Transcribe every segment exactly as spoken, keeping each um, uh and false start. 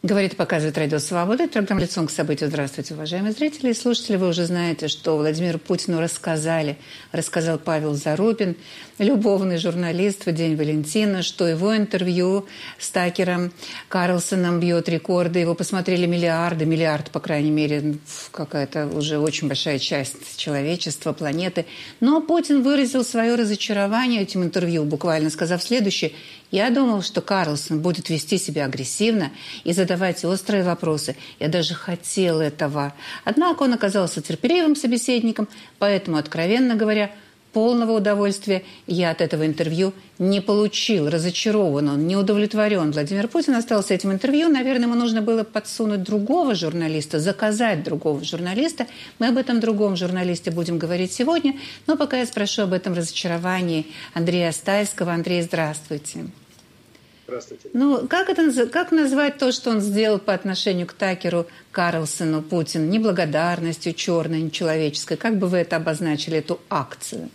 Говорит и показывает Радио Свобода. Это программа «Лицом к событию». Здравствуйте, уважаемые зрители и слушатели. Вы уже знаете, что Владимиру Путину рассказали, рассказал Павел Зарубин, любовный журналист в День Валентина, что его интервью с Такером Карлсоном бьет рекорды. Его посмотрели миллиарды, миллиард, по крайней мере, какая-то уже очень большая часть человечества, планеты. Но Путин выразил свое разочарование этим интервью, буквально сказав следующее: «Я думал, что Карлсон будет вести себя агрессивно и задавать острые вопросы. Я даже хотел этого. Однако он оказался терпеливым собеседником, поэтому, откровенно говоря, полного удовольствия я от этого интервью не получил. Разочарован он, не удовлетворен. Владимир Путин остался этим интервью. Наверное, ему нужно было подсунуть другого журналиста, заказать другого журналиста. Мы об этом другом журналисте будем говорить сегодня. Но пока я спрошу об этом разочаровании Андрея Стайского. Андрей, здравствуйте. Здравствуйте. Ну, как, это, как назвать то, что он сделал по отношению к Такеру Карлсону, Путин, неблагодарностью черной, нечеловеческой? Как бы вы это обозначили, эту акцию?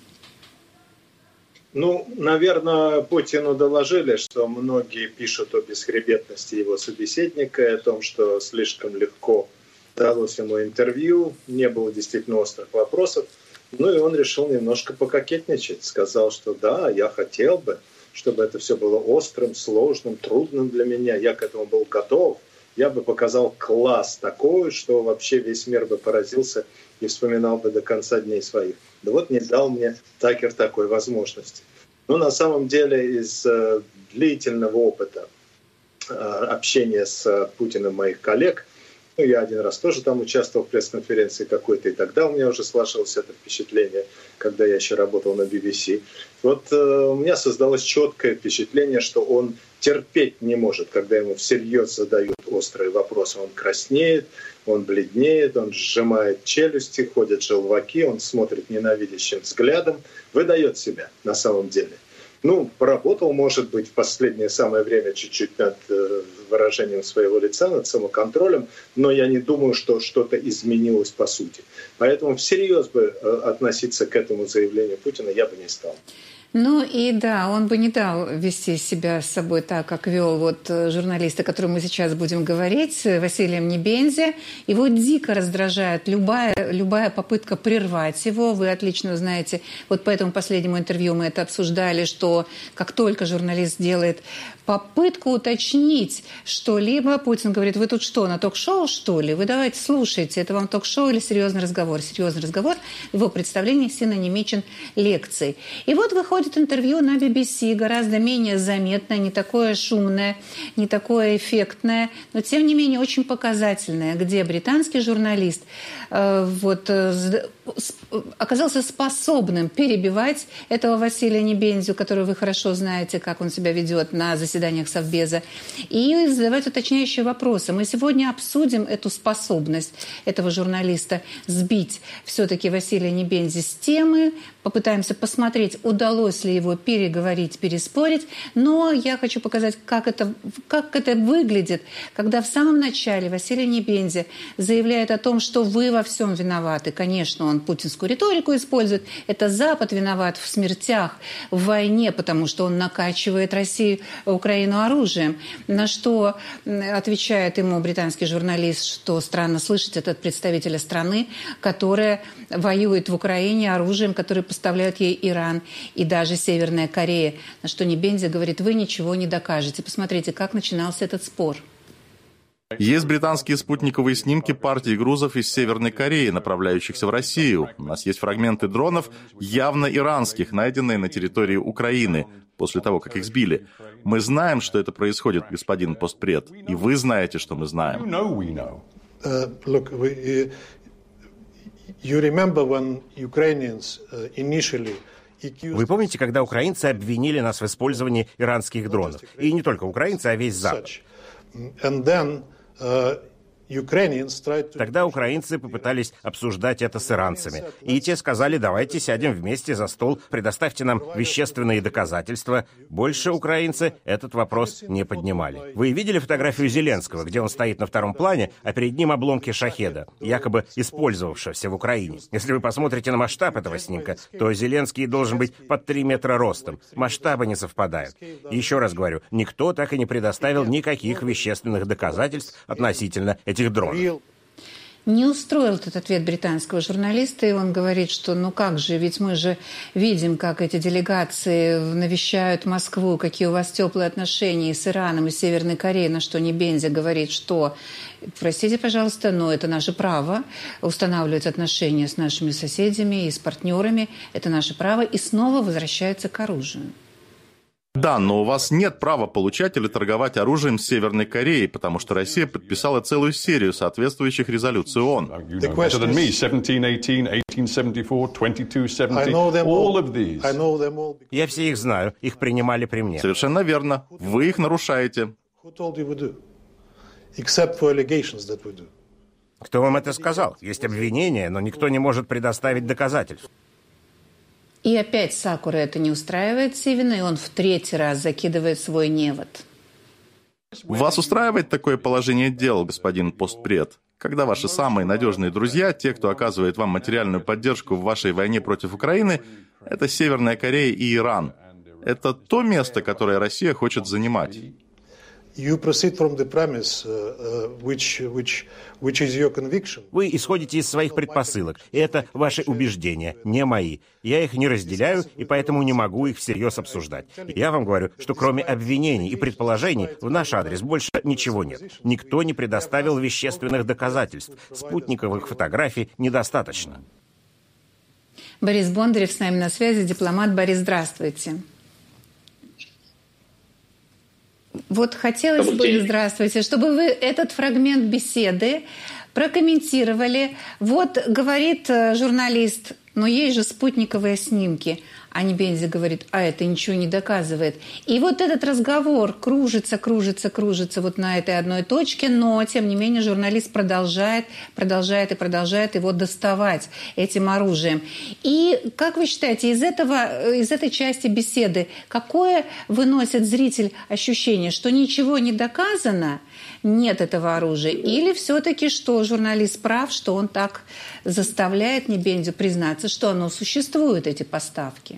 Ну, наверное, Путину доложили, что многие пишут о бесхребетности его собеседника, и о том, что слишком легко далось ему интервью, не было действительно острых вопросов. Ну и он решил немножко пококетничать. Сказал, что да, я хотел бы, чтобы это все было острым, сложным, трудным для меня. Я к этому был готов. Я бы показал класс такой, что вообще весь мир бы поразился и вспоминал бы до конца дней своих. Да вот не дал мне Такер такой возможности. Но на самом деле из э, длительного опыта э, общения с Путиным моих коллег, ну, я один раз тоже там участвовал в пресс-конференции какой-то, и тогда у меня уже сложилось это впечатление, когда я еще работал на би би си. Вот э, у меня создалось четкое впечатление, что он терпеть не может, когда ему всерьез задают острые вопросы. Он краснеет, он бледнеет, он сжимает челюсти, ходят желваки, он смотрит ненавидящим взглядом, выдает себя на самом деле. Ну, поработал, может быть, в последнее самое время чуть-чуть над э, выражением своего лица, над самоконтролем, но я не думаю, что что-то изменилось по сути. Поэтому всерьез бы э, относиться к этому заявлению Путина я бы не стал. Ну и да, он бы не дал вести себя с собой так, как вел вот журналист, о котором мы сейчас будем говорить, Василием Небензи. Его дико раздражает любая, любая попытка прервать его. Вы отлично знаете, вот по этому последнему интервью мы это обсуждали, что как только журналист делает попытку уточнить что-либо, Путин говорит: вы тут что, на ток-шоу, что ли? Вы давайте слушайте, это вам ток-шоу или серьезный разговор? Серьезный разговор в его представлении синонимичен лекцией. И вот выходит интервью на би би си, гораздо менее заметное, не такое шумное, не такое эффектное, но тем не менее очень показательное, где британский журналист э, вот, э, оказался способным перебивать этого Василия Небензю, которого вы хорошо знаете, как он себя ведет на заседаниях Совбеза, и задавать уточняющие вопросы. Мы сегодня обсудим эту способность этого журналиста сбить все-таки Василия Небензи с темы, попытаемся посмотреть, удалось ли его переговорить, переспорить. Но я хочу показать, как это, как это выглядит, когда в самом начале Василий Небензи заявляет о том, что вы во всем виноваты. Конечно, он путинскую риторику использует. Это Запад виноват в смертях, в войне, потому что он накачивает Россию, Украину оружием. На что отвечает ему британский журналист, что странно слышать это от представителя страны, которая воюет в Украине оружием, которое поставляют ей Иран и даже Северная Корея. На что Небензи говорит: вы ничего не докажете. Посмотрите, как начинался этот спор. Есть британские спутниковые снимки партии грузов из Северной Кореи, направляющихся в Россию. У нас есть фрагменты дронов, явно иранских, найденные на территории Украины, после того, как их сбили. Мы знаем, что это происходит, господин постпред, и вы знаете, что мы знаем. Uh, look, we, uh, you remember when Ukrainians uh, initially Вы помните, когда украинцы обвинили нас в использовании иранских дронов? И не только украинцы, а весь Запад. And then, uh, Тогда украинцы попытались обсуждать это с иранцами. И те сказали, давайте сядем вместе за стол, предоставьте нам вещественные доказательства. Больше украинцы этот вопрос не поднимали. Вы видели фотографию Зеленского, где он стоит на втором плане, а перед ним обломки шахеда, якобы использовавшегося в Украине? Если вы посмотрите на масштаб этого снимка, то Зеленский должен быть под три метра ростом. Масштабы не совпадают. Еще раз говорю, никто так и не предоставил никаких вещественных доказательств относительно этих дронов. Не устроил этот ответ британского журналиста, и он говорит, что ну как же, ведь мы же видим, как эти делегации навещают Москву, какие у вас теплые отношения с Ираном и Северной Кореей, на что Небензя говорит, что, простите, пожалуйста, но это наше право устанавливать отношения с нашими соседями и с партнерами, это наше право, и снова возвращается к оружию. Да, но у вас нет права получать или торговать оружием с Северной Кореей, потому что Россия подписала целую серию соответствующих резолюций ООН. Я все их знаю, их принимали при мне. Совершенно верно. Вы их нарушаете. Кто вам это сказал? Есть обвинения, но никто не может предоставить доказательств. И опять Сакура это не устраивает Сивина, и он в третий раз закидывает свой невод. Вас устраивает такое положение дел, господин постпред? Когда ваши самые надежные друзья, те, кто оказывает вам материальную поддержку в вашей войне против Украины, это Северная Корея и Иран. Это то место, которое Россия хочет занимать. You proceed from the premise, uh, which, which, which is your conviction. Вы исходите из своих предпосылок, и это ваши убеждения, не мои. Я их не разделяю, и поэтому не могу их всерьез обсуждать. Я вам говорю, что кроме обвинений и предположений в наш адрес больше ничего нет. Никто не предоставил вещественных доказательств. Спутниковых фотографий недостаточно. Борис Бондарев с нами на связи, дипломат. Борис, здравствуйте. Вот хотелось бы, здравствуйте, чтобы вы этот фрагмент беседы прокомментировали. Вот говорит журналист, но есть же спутниковые снимки. А Небензя говорит, а это ничего не доказывает. И вот этот разговор кружится, кружится, кружится вот на этой одной точке, но, тем не менее, журналист продолжает, продолжает и продолжает его доставать этим оружием. И, как вы считаете, из этого, из этой части беседы, какое выносит зритель ощущение, что ничего не доказано, нет этого оружия, или все-таки, что журналист прав, что он так заставляет Небензю признаться, что оно существует, эти поставки?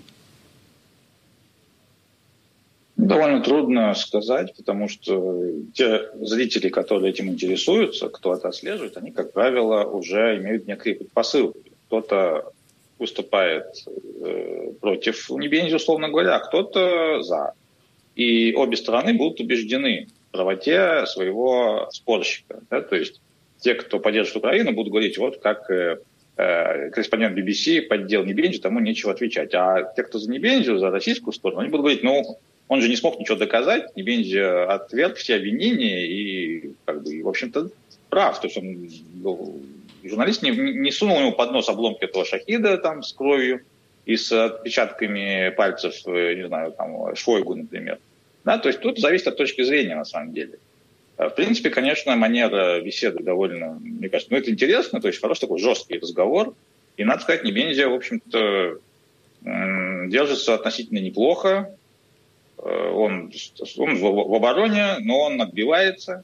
Довольно трудно сказать, потому что те зрители, которые этим интересуются, кто это отслеживает, они, как правило, уже имеют некие предпосылки. Кто-то выступает э, против Небензи, условно говоря, а кто-то за. И обе стороны будут убеждены в правоте своего спорщика. Да? То есть те, кто поддерживает Украину, будут говорить, вот как э, э, корреспондент би би си поддел Небензи, тому нечего отвечать. А те, кто за Небензи, за российскую сторону, они будут говорить, ну, он же не смог ничего доказать, Небензи отверг все обвинения и, как бы, в общем-то, прав. То есть он, ну, журналист не, не сунул ему под нос обломки этого шахида там, с кровью и с отпечатками пальцев, не знаю, там, Шойгу, например. Да, то есть тут зависит от точки зрения, на самом деле. В принципе, конечно, манера беседы довольно, мне кажется, ну, это интересно, то есть хороший такой жесткий разговор. И, надо сказать, Небензи, в общем-то, держится относительно неплохо. Он, он в обороне, но он отбивается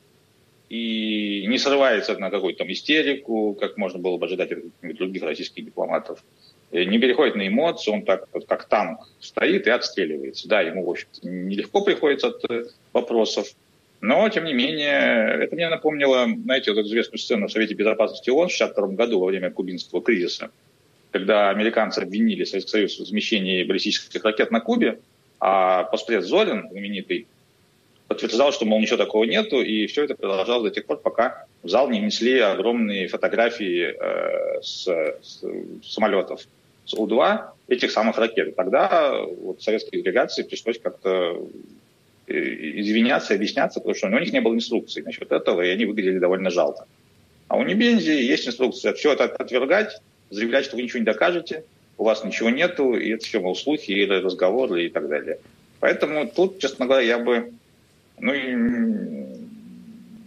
и не срывается на какую-то там истерику, как можно было бы ожидать от других российских дипломатов. Не переходит на эмоции, он так, как танк стоит и отстреливается. Да, ему, в общем-то, нелегко приходится от вопросов, но, тем не менее, это мне напомнило, знаете, вот эту известную сцену в Совете Безопасности ООН в шестьдесят втором году во время кубинского кризиса, когда американцы обвинили Советский Союз в размещении баллистических ракет на Кубе, а постпред Зорин, знаменитый, подтверждал, что, мол, ничего такого нету, и все это продолжалось до тех пор, пока в зал не внесли огромные фотографии э, с, с самолетов с У два этих самых ракет. Тогда вот советской делегации пришлось как-то извиняться, объясняться, потому что у них не было инструкции насчет этого, и они выглядели довольно жалко. А у Небензи есть инструкция все это отвергать, заявлять, что вы ничего не докажете, у вас ничего нету, и это все, мол, слухи, или разговоры и так далее. Поэтому тут, честно говоря, я бы ну,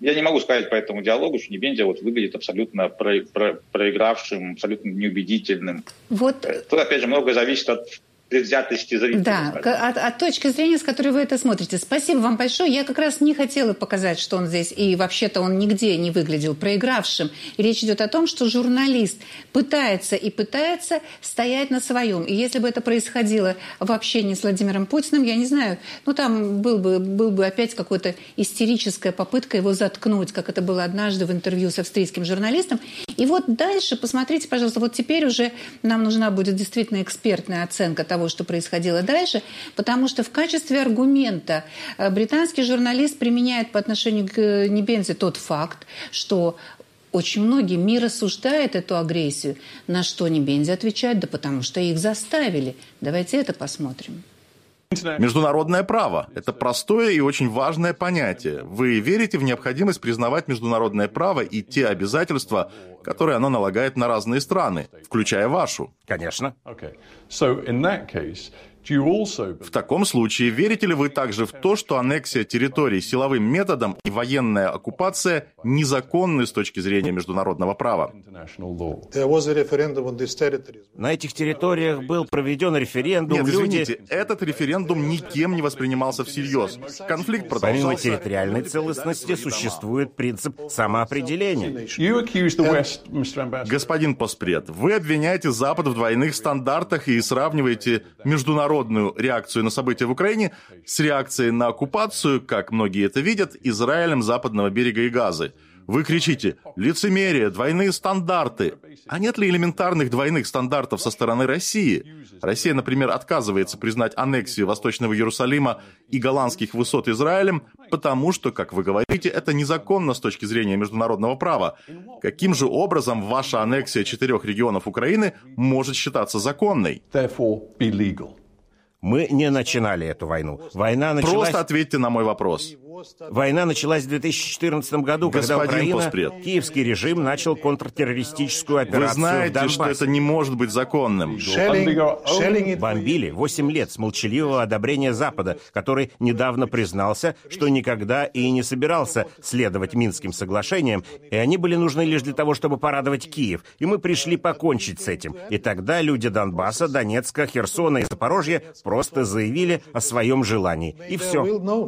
я не могу сказать по этому диалогу, что Небензя вот выглядит абсолютно про, про, проигравшим, абсолютно неубедительным. Вот. Тут, опять же, многое зависит от предвзятости зрителей. Да, от, от точки зрения, с которой вы это смотрите. Спасибо вам большое. Я как раз не хотела показать, что он здесь, и вообще-то он нигде не выглядел проигравшим. И речь идет о том, что журналист пытается и пытается стоять на своем. И если бы это происходило в общении с Владимиром Путиным, я не знаю, ну там был бы, был бы опять какая-то истерическая попытка его заткнуть, как это было однажды в интервью с австрийским журналистом. И вот дальше, посмотрите, пожалуйста, вот теперь уже нам нужна будет действительно экспертная оценка того, что происходило дальше, потому что в качестве аргумента британский журналист применяет по отношению к Небензе тот факт, что очень многие мир осуждает эту агрессию. На что Небензе отвечает: да потому что их заставили. Давайте это посмотрим. Международное право – это простое и очень важное понятие. Вы верите в необходимость признавать международное право и те обязательства, которые оно налагает на разные страны, включая вашу? Конечно. В таком случае, верите ли вы также в то, что аннексия территорий силовым методом и военная оккупация незаконны с точки зрения международного права? На этих территориях был проведен референдум. Нет, люди... извините, этот референдум никем не воспринимался всерьез. Конфликт продолжался. Помимо территориальной целостности существует принцип самоопределения. Господин Постпред, вы обвиняете Запад в двойных стандартах и сравниваете международную реакцию на события в Украине с реакцией на оккупацию, как многие это видят, Израилем западного берега и Газы. Вы кричите «лицемерие», «двойные стандарты». А нет ли элементарных двойных стандартов со стороны России? Россия, например, отказывается признать аннексию Восточного Иерусалима и Голландских высот Израилем, потому что, как вы говорите, это незаконно с точки зрения международного права. Каким же образом ваша аннексия четырех регионов Украины может считаться законной? Мы не начинали эту войну. Война началась... Просто ответьте на мой вопрос. Война началась в две тысячи четырнадцатом году, Господин когда Украина, Постпред, киевский режим начал контртеррористическую операцию вы знаете, в Донбассе. что это не может быть законным. Бомбили восемь лет с молчаливого одобрения Запада, который недавно признался, что никогда и не собирался следовать Минским соглашениям, и они были нужны лишь для того, чтобы порадовать Киев. И мы пришли покончить с этим. И тогда люди Донбасса, Донецка, Херсона и Запорожья просто заявили о своем желании. И все.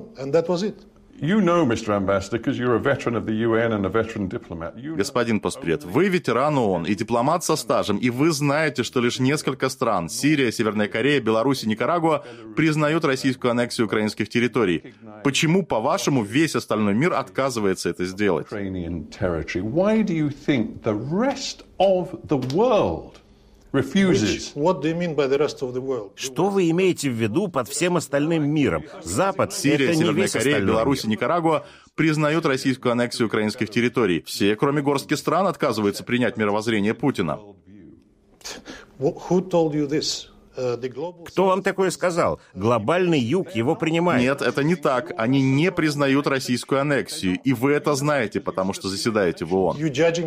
Господин Постпред, вы ветеран ООН и дипломат со стажем, и вы знаете, что лишь несколько стран – Сирия, Северная Корея, Беларусь и Никарагуа – признают российскую аннексию украинских территорий. Почему, по-вашему, весь остальной мир отказывается это сделать? Что вы имеете в виду под всем остальным миром? Запад, Сирия, это не Северная весь Корея, остальной Беларусь и мир. Никарагуа признают российскую аннексию украинских территорий. Все, кроме горстки стран, отказываются принять мировоззрение Путина. Кто вам такое сказал? Глобальный юг его принимает. Нет, это не так. Они не признают российскую аннексию. И вы это знаете, потому что заседаете в ООН.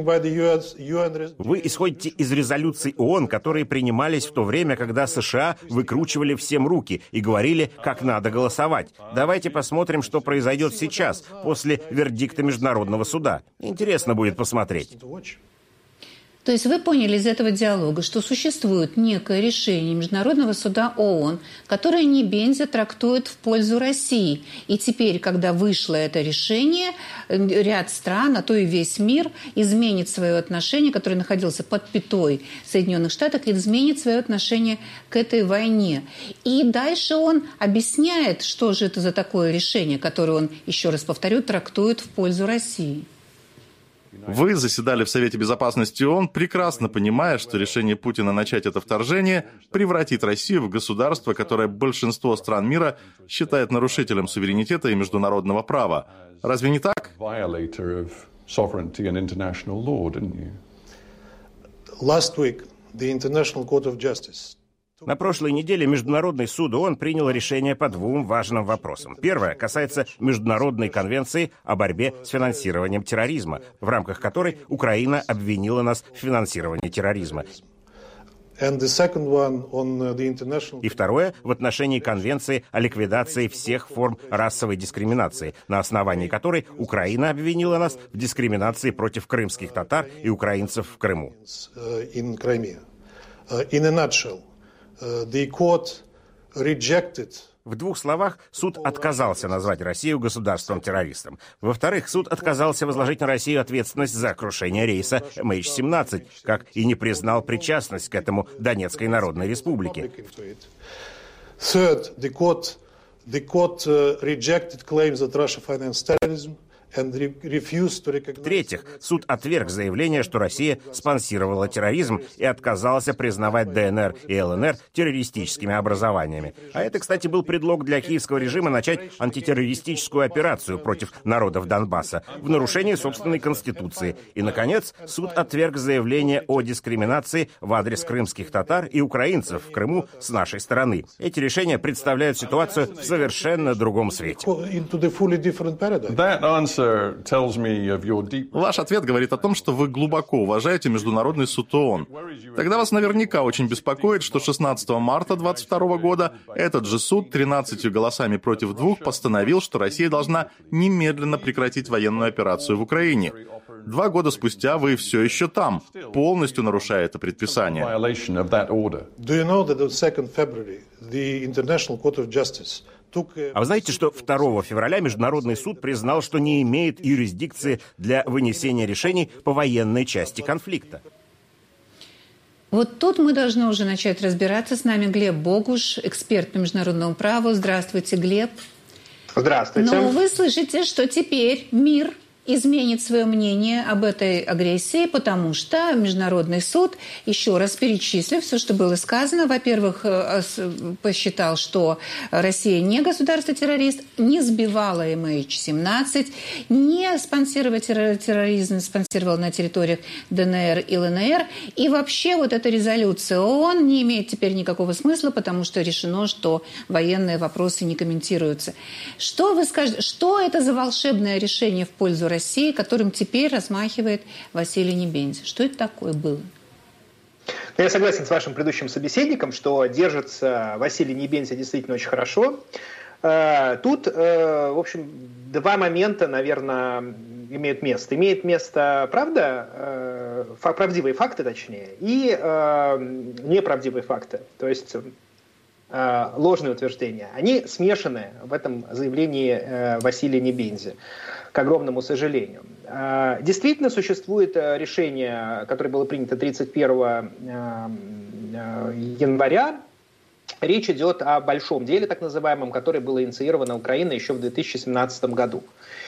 Вы исходите из резолюций ООН, которые принимались в то время, когда США выкручивали всем руки и говорили, как надо голосовать. Давайте посмотрим, что произойдет сейчас, после вердикта Международного суда. Интересно будет посмотреть. То есть вы поняли из этого диалога, что существует некое решение Международного суда ООН, которое Небензя трактует в пользу России. И теперь, когда вышло это решение, ряд стран, а то и весь мир изменит свое отношение, которое находился под пятой Соединенных Штатов, и изменит свое отношение к этой войне. И дальше он объясняет, что же это за такое решение, которое он, еще раз повторю, трактует в пользу России. Вы заседали в Совете Безопасности ООН, прекрасно понимая, что решение Путина начать это вторжение превратит Россию в государство, которое большинство стран мира считает нарушителем суверенитета и международного права. Разве не так? На прошлой неделе Международный суд ООН принял решение по двум важным вопросам. Первое касается Международной конвенции о борьбе с финансированием терроризма, в рамках которой Украина обвинила нас в финансировании терроризма. И второе, в отношении Конвенции о ликвидации всех форм расовой дискриминации, на основании которой Украина обвинила нас в дискриминации против крымских татар и украинцев в Крыму. В двух словах, суд отказался назвать Россию государством-террористом. Во-вторых, суд отказался возложить на Россию ответственность за крушение рейса эм эйч семнадцать, как и не признал причастность к этому Донецкой Народной Республике. В-третьих, суд отверг заявление, что Россия спонсировала терроризм и отказался признавать дэ эн эр и эл эн эр террористическими образованиями. А это, кстати, был предлог для киевского режима начать антитеррористическую операцию против народов Донбасса в нарушении собственной конституции. И, наконец, суд отверг заявление о дискриминации в адрес крымских татар и украинцев в Крыму с нашей стороны. Эти решения представляют ситуацию в совершенно другом свете. Ваш ответ говорит о том, что вы глубоко уважаете Международный суд ООН. Тогда вас наверняка очень беспокоит, что шестнадцатого марта две тысячи двадцать второго года этот же суд тринадцатью голосами против двух постановил, что Россия должна немедленно прекратить военную операцию в Украине. Два года спустя вы все еще там, полностью нарушая это предписание. А вы знаете, что второго февраля Международный суд признал, что не имеет юрисдикции для вынесения решений по военной части конфликта? Вот тут мы должны уже начать разбираться. С нами Глеб Богуш, эксперт по международному праву. Здравствуйте, Глеб. Здравствуйте. Но вы слышите, что теперь мир изменит свое мнение об этой агрессии, потому что Международный суд, еще раз перечислив все, что было сказано, во-первых, посчитал, что Россия не государство-террорист, не сбивала эм эйч семнадцать, не спонсировала терроризм, спонсировала на территориях дэ эн эр и эл эн эр. И вообще вот эта резолюция ООН не имеет теперь никакого смысла, потому что решено, что военные вопросы не комментируются. Что вы скажете, что это за волшебное решение в пользу России? России, которым теперь размахивает Василий Небензя. Что это такое было? Я согласен с вашим предыдущим собеседником, что держится Василий Небензя действительно очень хорошо. Тут, в общем, два момента, наверное, имеют место. Имеет место правда, правдивые факты, точнее, и неправдивые факты, то есть ложные утверждения. Они смешаны в этом заявлении Василия Небензя, к огромному сожалению. Действительно существует решение, которое было принято тридцать первого января. Речь идет о большом деле, так называемом, которое было инициировано Украиной еще в две тысячи семнадцатом году.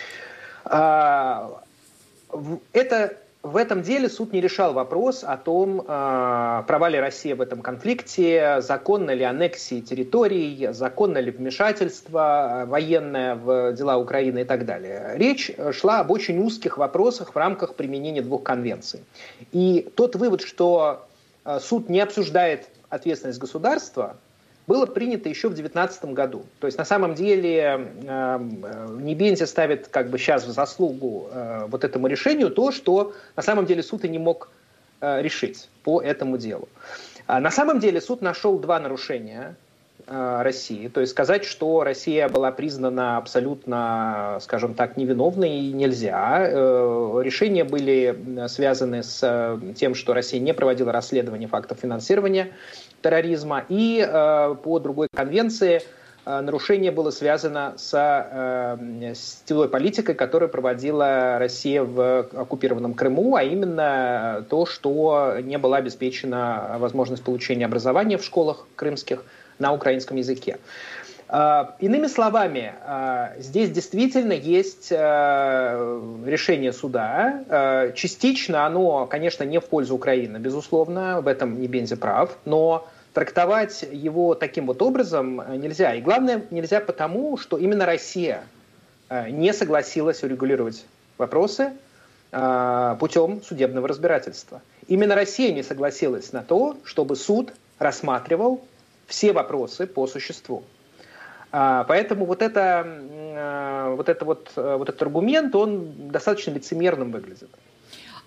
Это В этом деле суд не решал вопрос о том, права ли Россия в этом конфликте, законна ли аннексия территорий, законно ли вмешательство военное в дела Украины и так далее. Речь шла об очень узких вопросах в рамках применения двух конвенций. И тот вывод, что суд не обсуждает ответственность государства, было принято еще в две тысячи девятнадцатом году. То есть на самом деле Небензя ставит как бы сейчас в заслугу вот этому решению то, что на самом деле суд и не мог решить по этому делу. На самом деле суд нашел два нарушения России. То есть сказать, что Россия была признана абсолютно, скажем так, невиновной, нельзя. Решения были связаны с тем, что Россия не проводила расследование фактов финансирования терроризма. И по другой конвенции нарушение было связано с сетевой политикой, которую проводила Россия в оккупированном Крыму, а именно то, что не была обеспечена возможность получения образования в школах крымских на украинском языке. Иными словами, здесь действительно есть решение суда. Частично оно, конечно, не в пользу Украины, безусловно, в этом Небензя прав, но трактовать его таким вот образом нельзя. И главное, нельзя потому, что именно Россия не согласилась урегулировать вопросы путем судебного разбирательства. Именно Россия не согласилась на то, чтобы суд рассматривал все вопросы по существу. Поэтому вот, это, вот, это вот, вот этот аргумент, он достаточно лицемерным выглядит.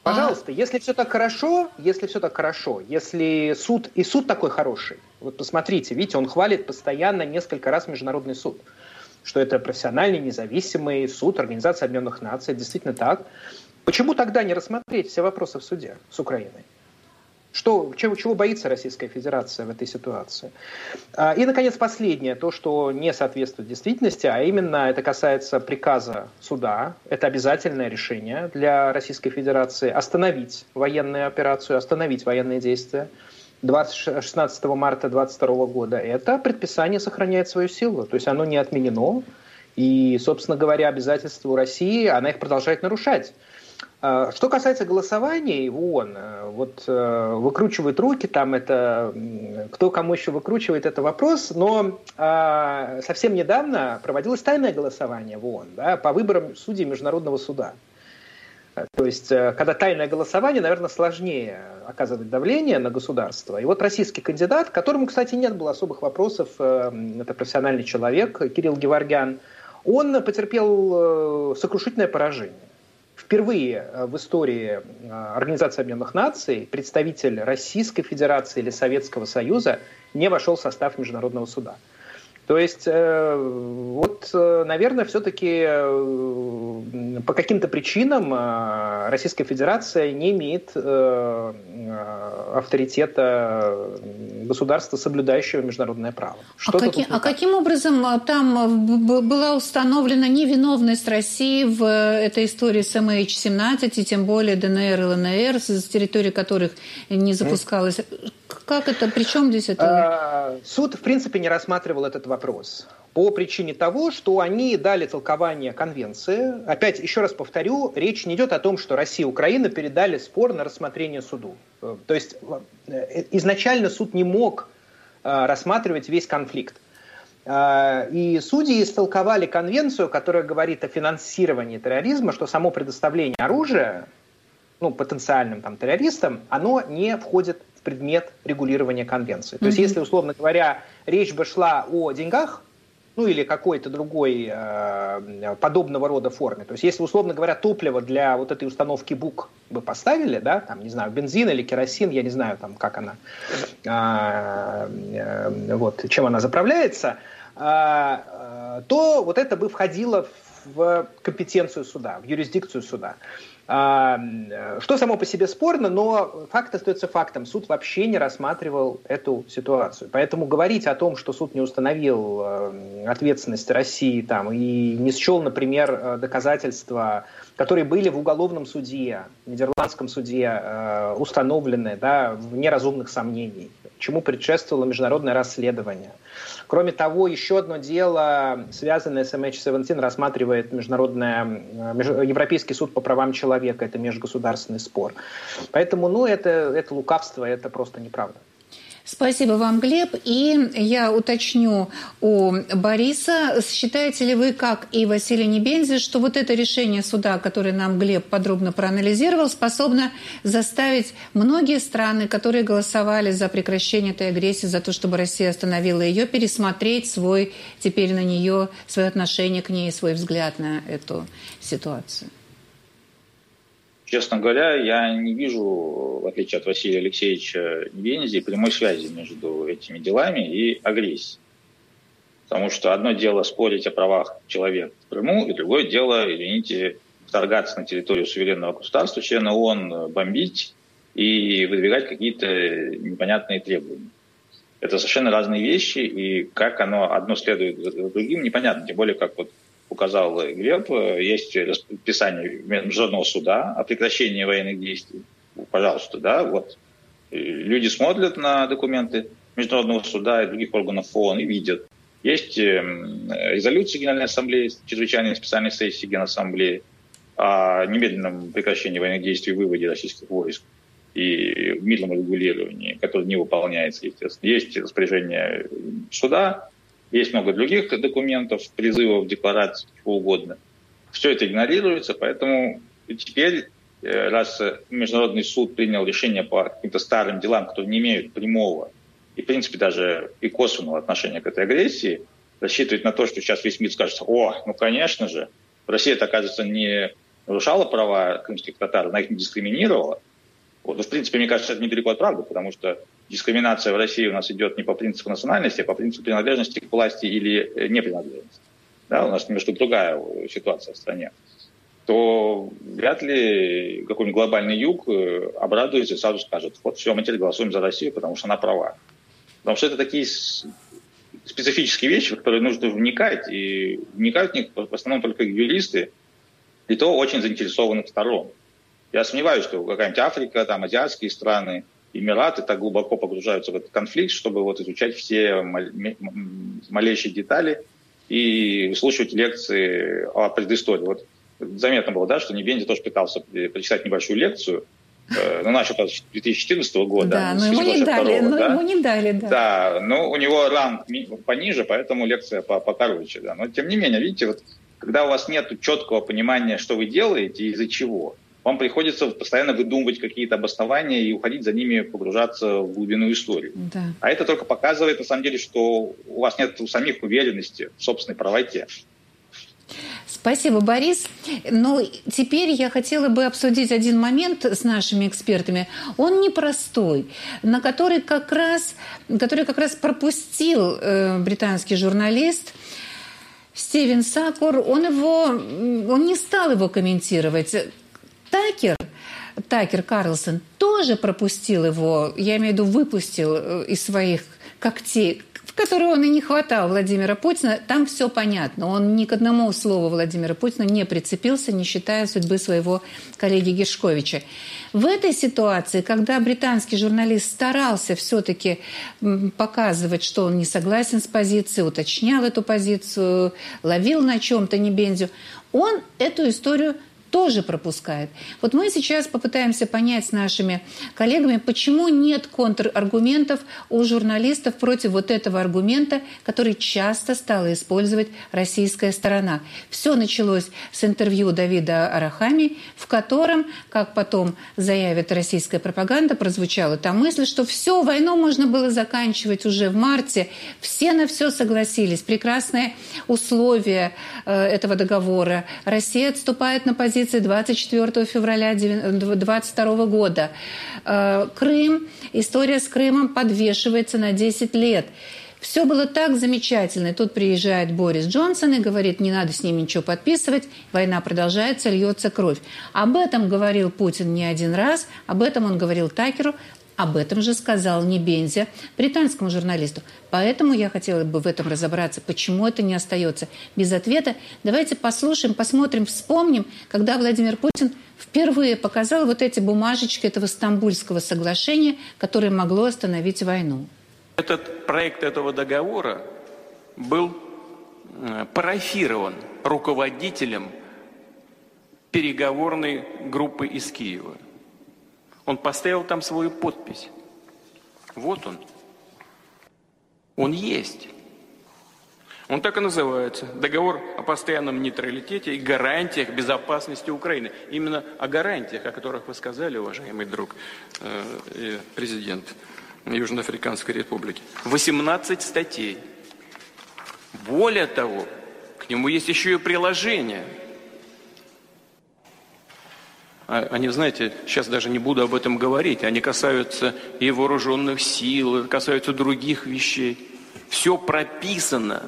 Пожалуйста, а... если все так хорошо, если все так хорошо, если суд, и суд такой хороший, вот посмотрите, видите, он хвалит постоянно несколько раз Международный суд, что это профессиональный, независимый суд Организации Объединенных Наций, действительно так. Почему тогда не рассмотреть все вопросы в суде с Украиной? Что, чего, чего боится Российская Федерация в этой ситуации? И, наконец, последнее, то, что не соответствует действительности, а именно это касается приказа суда. Это обязательное решение для Российской Федерации остановить военную операцию, остановить военные действия. шестнадцатого марта две тысячи двадцать второго года это предписание сохраняет свою силу, то есть оно не отменено. И, собственно говоря, обязательства у России, она их продолжает нарушать. Что касается голосования в ООН, вот выкручивают руки, там это, кто кому еще выкручивает, это вопрос, но а, совсем недавно проводилось тайное голосование в ООН, да, по выборам судей Международного суда. То есть, когда тайное голосование, наверное, сложнее оказывать давление на государство. И вот российский кандидат, к которому, кстати, нет было особых вопросов, это профессиональный человек, Кирилл Геворгян, он потерпел сокрушительное поражение. Впервые в истории Организации Объединенных Наций представитель Российской Федерации или Советского Союза не вошел в состав Международного суда. То есть, вот, наверное, все-таки по каким-то причинам Российская Федерация не имеет авторитета государства, соблюдающего международное право. А, каки, а каким образом там была установлена невиновность России в этой истории с эм эйч семнадцать, и тем более ДНР и ЛНР, с территории которых не запускалось? Как это? При чем здесь это? Суд, в принципе, не рассматривал этот вопрос. По причине того, что они дали толкование конвенции. Опять, еще раз повторю, речь не идет о том, что Россия и Украина передали спор на рассмотрение суду. То есть изначально суд не мог рассматривать весь конфликт. И судьи истолковали конвенцию, которая говорит о финансировании терроризма, что само предоставление оружия, ну, потенциальным там, террористам, оно не входит в предмет регулирования конвенции. То есть, если, условно говоря, речь бы шла о деньгах, ну или какой-то другой э, подобного рода форме. То есть, если, условно говоря, топливо для вот этой установки БУК бы поставили, да, там, не знаю, бензин или керосин, я не знаю, там, как она, э, э, вот, чем она заправляется, э, э, то вот это бы входило в компетенцию суда, в юрисдикцию суда. Что само по себе спорно, но факт остается фактом. Суд вообще не рассматривал эту ситуацию. Поэтому говорить о том, что суд не установил ответственность России там, и не счел, например, доказательства, которые были в уголовном суде, в нидерландском суде установлены, да, вне разумных сомнений, чему предшествовало международное расследование. Кроме того, еще одно дело, связанное с эм эйч семнадцать, рассматривает международное, Европейский суд по правам человека. Это межгосударственный спор. Поэтому, ну, это, это лукавство, это просто неправда. Спасибо вам, Глеб. И я уточню у Бориса. Считаете ли вы, как и Василий Небензи, что вот это решение суда, которое нам Глеб подробно проанализировал, способно заставить многие страны, которые голосовали за прекращение этой агрессии, за то, чтобы Россия остановила ее, пересмотреть свой, теперь на нее, свое отношение к ней, свой взгляд на эту ситуацию? Честно говоря, я не вижу, в отличие от Василия Алексеевича Небензи, прямой связи между этими делами и агрессией. Потому что одно дело спорить о правах человека в Крыму, и другое дело, извините, вторгаться на территорию суверенного государства, члена ООН, бомбить и выдвигать какие-то непонятные требования. Это совершенно разные вещи, и как оно одно следует за другим, непонятно. Тем более, как вот указал Глеб, есть расписание Международного суда о прекращении военных действий. Пожалуйста, да, вот. Люди смотрят на документы Международного суда и других органов ООН и видят. Есть резолюция Генеральной Ассамблеи, чрезвычайной специальной сессии Генассамблеи о немедленном прекращении военных действий и выводе российских войск и мирном регулировании, которое не выполняется, естественно. Есть распоряжение суда. Есть много других документов, призывов, деклараций, чего угодно. Все это игнорируется, поэтому теперь, раз Международный суд принял решение по каким-то старым делам, которые не имеют прямого и, в принципе, даже и косвенного отношения к этой агрессии, рассчитывать на то, что сейчас весь мир скажет: о, ну, конечно же, Россия, оказывается, не нарушала права крымских татар, она их не дискриминировала. Вот. Ну, в принципе, мне кажется, это недалеко от правды, потому что дискриминация в России у нас идет не по принципу национальности, а по принципу принадлежности к власти или непринадлежности. Да, у нас немножко другая ситуация в стране. То вряд ли какой-нибудь глобальный юг обрадуется и сразу скажет: вот все, мы теперь голосуем за Россию, потому что она права. Потому что это такие специфические вещи, в которые нужно вникать, и вникают в них в основном только юристы, и то очень заинтересованных сторон. Я сомневаюсь, что какая-нибудь Африка, там, азиатские страны, Эмираты так глубоко погружаются в этот конфликт, чтобы вот изучать все малейшие детали и слушать лекции о предыстории. Вот заметно было, да, что Небензи тоже пытался прочитать небольшую лекцию, ну, начал с две тысячи четырнадцатого года. Да, но ему не дали, но да? ему не дали, да. Да, но у него ранг пониже, поэтому лекция покороче, да. Но тем не менее, видите, вот когда у вас нет четкого понимания, что вы делаете и из-за чего, вам приходится постоянно выдумывать какие-то обоснования и уходить за ними, погружаться в глубину истории. Да. А это только показывает, на самом деле, что у вас нет у самих уверенности в собственной правоте. Спасибо, Борис. Но теперь я хотела бы обсудить один момент с нашими экспертами. Он непростой, на который как раз, который как раз пропустил э, британский журналист Стивен Сакур. Он, его, он не стал его комментировать. Такер, Такер Карлсон тоже пропустил его, я имею в виду, выпустил из своих когтей, в которые он и не хватал Владимира Путина. Там все понятно. Он ни к одному слову Владимира Путина не прицепился, не считая судьбы своего коллеги Гершковича. В этой ситуации, когда британский журналист старался все-таки показывать, что он не согласен с позицией, уточнял эту позицию, ловил на чем-то Небензю, он эту историю тоже пропускает. Вот мы сейчас попытаемся понять с нашими коллегами, почему нет контраргументов у журналистов против вот этого аргумента, который часто стала использовать российская сторона. Все началось с интервью Давида Арахами, в котором, как потом заявит российская пропаганда, прозвучала та мысль, что все, войну можно было заканчивать уже в марте, все на все согласились, прекрасные условия э, этого договора. Россия отступает на позицию двадцать четвёртого февраля две тысячи двадцать второго года. Крым, история с Крымом подвешивается на десять лет. Все было так замечательно. И тут приезжает Борис Джонсон и говорит, не надо с ними ничего подписывать, война продолжается, льется кровь. Об этом говорил Путин не один раз, об этом он говорил Такеру, об этом же сказал Небензи британскому журналисту. Поэтому я хотела бы в этом разобраться, почему это не остается без ответа. Давайте послушаем, посмотрим, вспомним, когда Владимир Путин впервые показал вот эти бумажечки этого Стамбульского соглашения, которое могло остановить войну. Этот проект этого договора был парафирован руководителем переговорной группы из Киева. Он поставил там свою подпись. Вот он. Он есть. Он так и называется. Договор о постоянном нейтралитете и гарантиях безопасности Украины. Именно о гарантиях, о которых вы сказали, уважаемый друг, э, президент Южноафриканской Республики. восемнадцать статей. Более того, к нему есть еще и приложение. Они, знаете, сейчас даже не буду об этом говорить, они касаются и вооруженных сил, касаются других вещей. Все прописано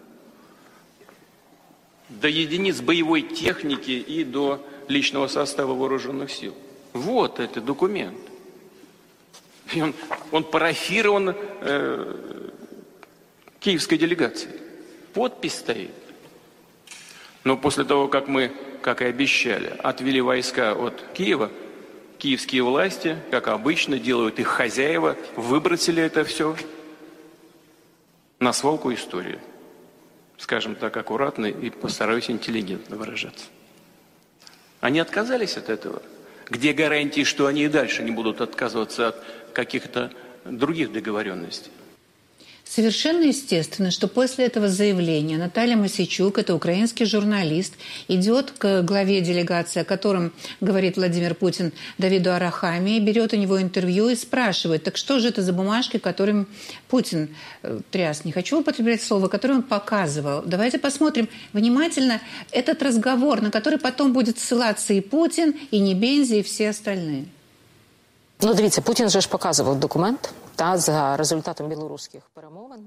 до единиц боевой техники и до личного состава вооруженных сил. Вот этот документ. И он, он парафирован э, киевской делегацией. Подпись стоит. Но после того, как мы, как и обещали, отвели войска от Киева, киевские власти, как обычно, делают их хозяева, выбросили это все на свалку истории. Скажем так, аккуратно и постараюсь интеллигентно выражаться. Они отказались от этого. Где гарантии, что они и дальше не будут отказываться от каких-то других договоренностей? Совершенно естественно, что после этого заявления Наталья Мосейчук, это украинский журналист, идет к главе делегации, о котором говорит Владимир Путин, Давиду Арахамии, берет у него интервью и спрашивает, так что же это за бумажки, которыми Путин тряс, не хочу употреблять слово, которые он показывал. Давайте посмотрим внимательно этот разговор, на который потом будет ссылаться и Путин, и Небензи, и все остальные. Ну, дивіться, Путін же ж показував документ, та, за результатом білоруських перемовин.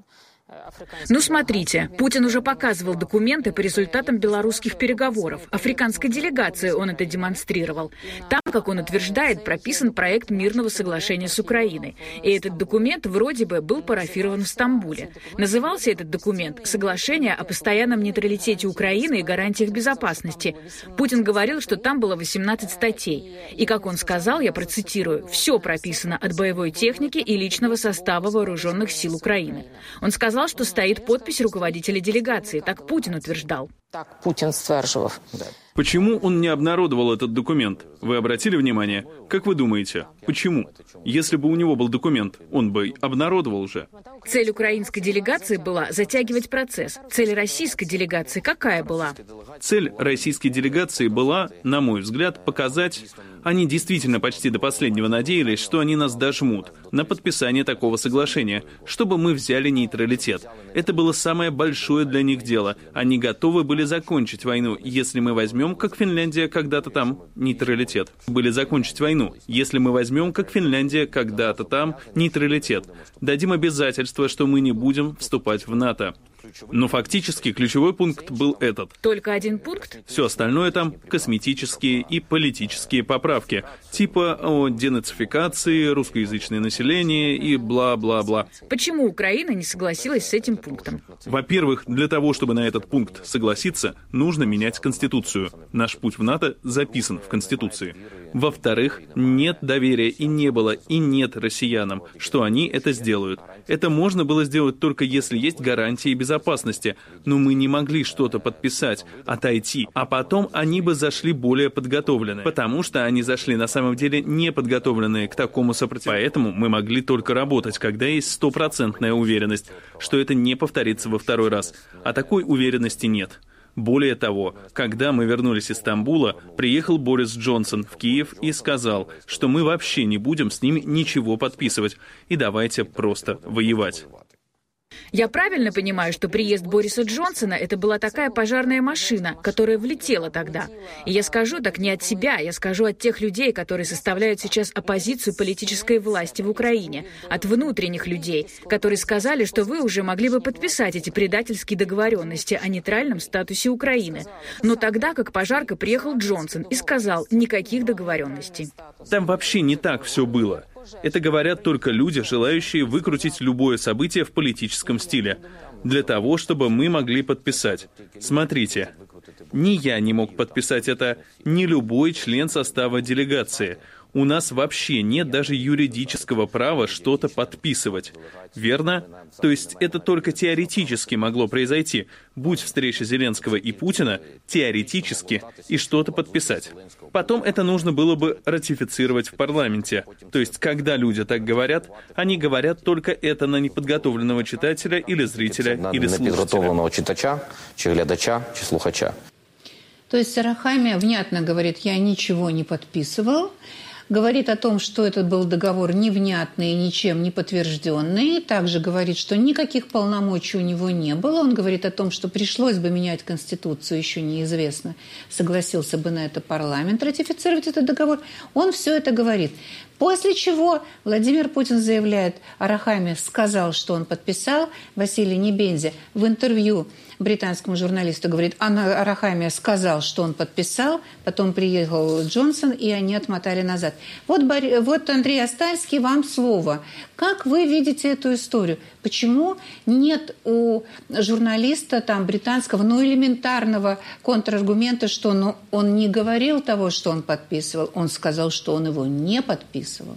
Ну, смотрите, Путин уже показывал документы по результатам белорусских переговоров. Африканской делегации он это демонстрировал. Там, как он утверждает, прописан проект мирного соглашения с Украиной. И этот документ вроде бы был парафирован в Стамбуле. Назывался этот документ «Соглашение о постоянном нейтралитете Украины и гарантиях безопасности». Путин говорил, что там было восемнадцать статей. И, как он сказал, я процитирую, «все прописано от боевой техники и личного состава вооруженных сил Украины». Он сказал, что стоит подпись руководителя делегации. Так Путин утверждал. Так Путин стверджував. Почему он не обнародовал этот документ? Вы обратили внимание? Как вы думаете, почему? Если бы у него был документ, он бы обнародовал уже. Цель украинской делегации была затягивать процесс. Цель российской делегации какая была? Цель российской делегации была, на мой взгляд, показать... Они действительно почти до последнего надеялись, что они нас дожмут на подписание такого соглашения, чтобы мы взяли нейтралитет. Это было самое большое для них дело. Они готовы были закончить войну, если мы возьмем, как Финляндия когда-то там, нейтралитет. Были закончить войну, если мы возьмем, как Финляндия когда-то там, нейтралитет. Дадим обязательство, что мы не будем вступать в НАТО. Но фактически ключевой пункт был этот. Только один пункт? Все остальное там косметические и политические поправки. Типа о денацификации, русскоязычное население и бла-бла-бла. Почему Украина не согласилась с этим пунктом? Во-первых, для того, чтобы на этот пункт согласиться, нужно менять Конституцию. Наш путь в НАТО записан в Конституции. Во-вторых, нет доверия и не было, и нет россиянам, что они это сделают. Это можно было сделать только если есть гарантии безопасности, но мы не могли что-то подписать, отойти, а потом они бы зашли более подготовленные, потому что они зашли на самом деле неподготовленные к такому сопротивлению. Поэтому мы могли только работать, когда есть стопроцентная уверенность, что это не повторится во второй раз, а такой уверенности нет. Более того, когда мы вернулись из Стамбула, приехал Борис Джонсон в Киев и сказал, что мы вообще не будем с ними ничего подписывать, и давайте просто воевать. Я правильно понимаю, что приезд Бориса Джонсона — это была такая пожарная машина, которая влетела тогда? И я скажу так не от себя, я скажу от тех людей, которые составляют сейчас оппозицию политической власти в Украине, от внутренних людей, которые сказали, что вы уже могли бы подписать эти предательские договоренности о нейтральном статусе Украины. Но тогда, как пожарка, приехал Джонсон и сказал никаких договоренностей. Там вообще не так все было. Это говорят только люди, желающие выкрутить любое событие в политическом стиле, для того, чтобы мы могли подписать. Смотрите, ни я не мог подписать это, ни любой член состава делегации. У нас вообще нет даже юридического права что-то подписывать. Верно? То есть это только теоретически могло произойти. Будь встреча Зеленского и Путина, теоретически, и что-то подписать. Потом это нужно было бы ратифицировать в парламенте. То есть, когда люди так говорят, они говорят только это на неподготовленного читателя или зрителя, на, или на слушателя. Неподготовленного читача, чи глядача, чи слухача. То есть Арахамия внятно говорит, я ничего не подписывал. Говорит о том, что этот был договор невнятный и ничем не подтвержденный. Также говорит, что никаких полномочий у него не было. Он говорит о том, что пришлось бы менять Конституцию, еще неизвестно, согласился бы на это парламент ратифицировать этот договор. Он все это говорит. После чего Владимир Путин заявляет, Арахамия сказал, что он подписал, Василий Небензи в интервью британскому журналисту говорит, Арахамия сказал, что он подписал, потом приехал Джонсон, и они отмотали назад. Вот, вот, Андрей Остальский, вам слово. Как вы видите эту историю? Почему нет у журналиста там, британского, ну, элементарного контраргумента, что ну, он не говорил того, что он подписывал, он сказал, что он его не подписывал?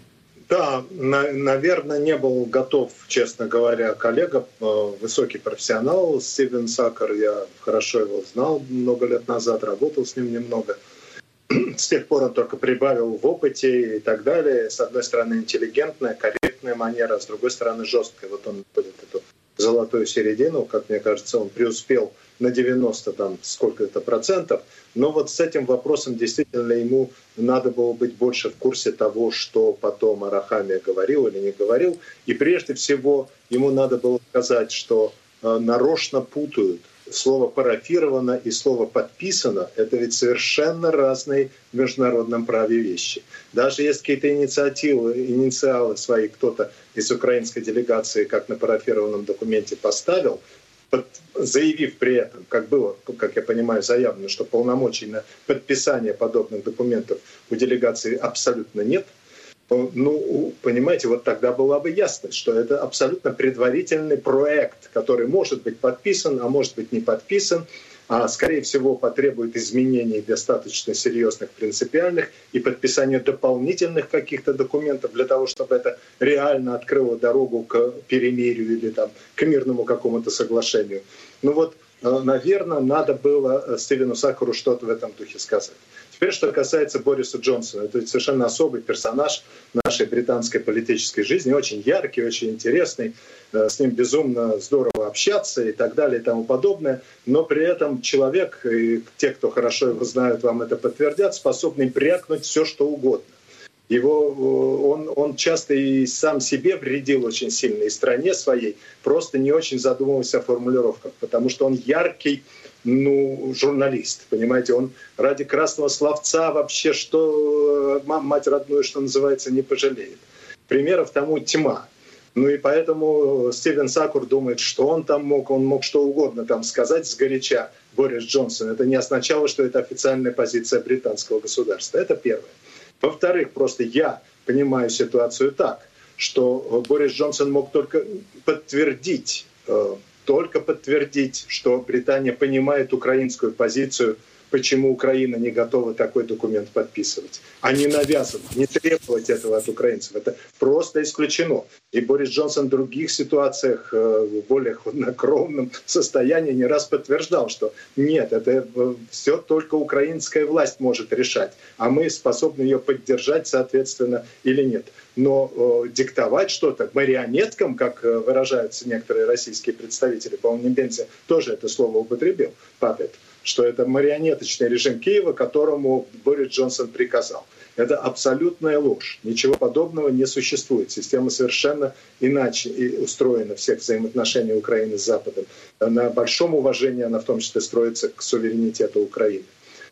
Да, на, наверное, не был готов, честно говоря, коллега, высокий профессионал Стивен Сакер. Я хорошо его знал много лет назад, работал с ним немного. С тех пор он только прибавил в опыте и так далее. С одной стороны, интеллигентная, корректная корректная манера, а с другой стороны жесткая. Вот он находит эту золотую середину, как мне кажется, он преуспел на девяносто там сколько это процентов, но вот с этим вопросом действительно ему надо было быть больше в курсе того, что потом Арахамия говорил или не говорил, и прежде всего ему надо было сказать, что э, нарочно путают слово «парафировано» и слово «подписано» — это ведь совершенно разные в международном праве вещи. Даже если какие-то инициативы, инициалы свои кто-то из украинской делегации, как на парафированном документе, поставил, под, заявив при этом, как было, как я понимаю, заявлено, что полномочий на подписание подобных документов у делегации абсолютно нет, ну, понимаете, вот тогда была бы ясность, что это абсолютно предварительный проект, который может быть подписан, а может быть не подписан, а, скорее всего, потребует изменений достаточно серьезных, принципиальных и подписания дополнительных каких-то документов для того, чтобы это реально открыло дорогу к перемирию или там, к мирному какому-то соглашению. Ну вот, наверное, надо было Стивену Сакуру что-то в этом духе сказать. Теперь, что касается Бориса Джонсона, это совершенно особый персонаж нашей британской политической жизни, очень яркий, очень интересный, с ним безумно здорово общаться и так далее и тому подобное, но при этом человек, и те, кто хорошо его знают, вам это подтвердят, способный брякнуть все, что угодно. Его, он, он часто и сам себе вредил очень сильно, и стране своей, просто не очень задумывался о формулировках, потому что он яркий, ну, журналист, понимаете, он ради красного словца вообще, что мать родную, что называется, не пожалеет. Примеров тому тьма. Ну и поэтому Стивен Сакур думает, что он там мог, он мог что угодно там сказать сгоряча Борис Джонсон. Это не означало, что это официальная позиция британского государства. Это первое. Во-вторых, просто я понимаю ситуацию так, что Борис Джонсон мог только подтвердить, только подтвердить, что Британия понимает украинскую позицию, почему Украина не готова такой документ подписывать, а не навязывать, не требовать этого от украинцев. Это просто исключено. И Борис Джонсон в других ситуациях в более хладнокровном состоянии не раз подтверждал, что нет, это все только украинская власть может решать, а мы способны ее поддержать, соответственно, или нет. Но э, диктовать что-то марионеткам, как э, выражаются некоторые российские представители, по-моему, Небензя тоже это слово употребил, папет, что это марионеточный режим Киева, которому Борис Джонсон приказал. Это абсолютная ложь. Ничего подобного не существует. Система совершенно иначе устроена, всех взаимоотношений Украины с Западом. На большом уважении она в том числе строится к суверенитету Украины.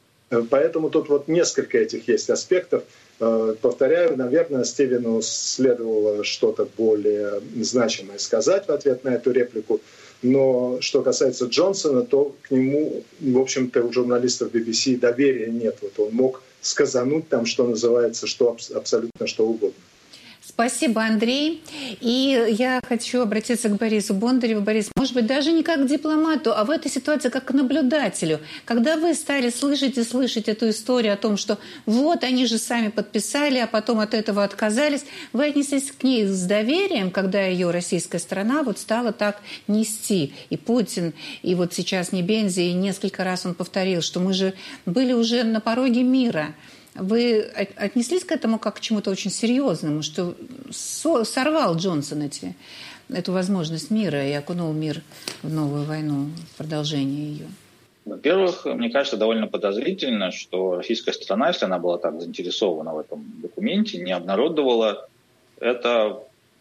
Поэтому тут вот несколько этих есть аспектов. Повторяю, наверное, Стивену следовало что-то более значимое сказать в ответ на эту реплику. Но что касается Джонсона, то к нему, в общем-то, у журналистов би би си доверия нет. Вот он мог сказануть там, что называется, что абсолютно что угодно. Спасибо, Андрей. И я хочу обратиться к Борису Бондареву. Борис, может быть, даже не как к дипломату, а в этой ситуации как к наблюдателю. Когда вы стали слышать и слышать эту историю о том, что вот они же сами подписали, а потом от этого отказались, вы отнеслись к ней с доверием, когда ее российская сторона вот стала так нести. И Путин, и вот сейчас Небензи, и несколько раз он повторил, что мы же были уже на пороге мира. Вы отнеслись к этому как к чему-то очень серьезному, что сорвал Джонсон эти, эту возможность мира и окунул мир в новую войну, в продолжение ее? Во-первых, мне кажется, довольно подозрительно, что российская сторона, если она была так заинтересована в этом документе, не обнародовала это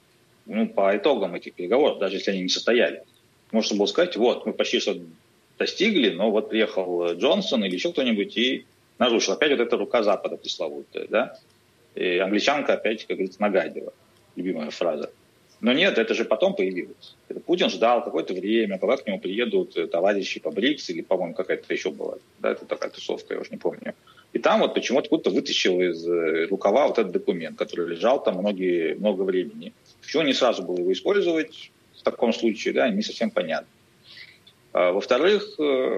ну, по итогам этих переговоров, даже если они не состоялись. Можно было сказать, вот, мы почти что достигли, но вот приехал Джонсон или еще кто-нибудь и нарушил. Опять вот эта рука Запада пресловутая, да? И англичанка опять, как говорится, нагадила. Любимая фраза. Но нет, это же потом появилось. Это Путин ждал какое-то время, пока к нему приедут товарищи по БРИКС, или, по-моему, какая-то еще была. Да, это такая тусовка, я уже не помню. И там вот почему-то кто-то вытащил из рукава вот этот документ, который лежал там многие, много времени. Почему не сразу было его использовать в таком случае, да, не совсем понятно. А, во-вторых,